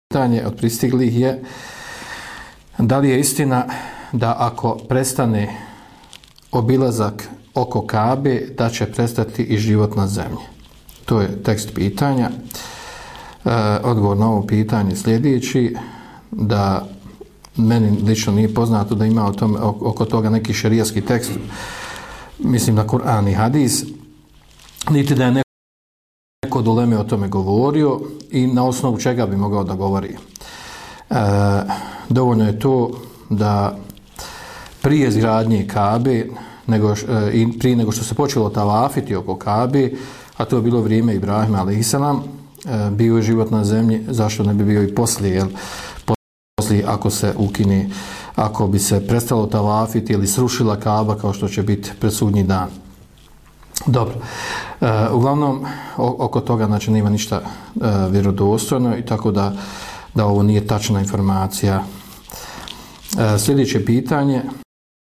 Pitanje od pristiglih je da li je istina da ako prestane obilazak oko Kabe da će prestati i život na zemlji. To je tekst pitanja. Odgovor na ovo pitanje sljedeći, da meni lično nije poznato da ima oko toga neki šerijski tekst, mislim na Kur'an i hadis, niti da je neko od uleme o tome govorio i na osnovu čega bi mogao da govori. Dovoljno je to da prije izgradnje Kabe i prije nego što se počelo tavafiti oko Kabe, a to je bilo vrijeme Ibrahima alejselam, bio je život na zemlji, zašto ne bi bio i poslije, poslije ako se ukine, ako bi se prestalo tavafiti ili srušila Kaba kao što će biti pred sudnji dan. Dobro, uglavnom oko toga znači nema ništa vjerodostojno i tako da ovo nije tačna informacija. Sljedeće pitanje.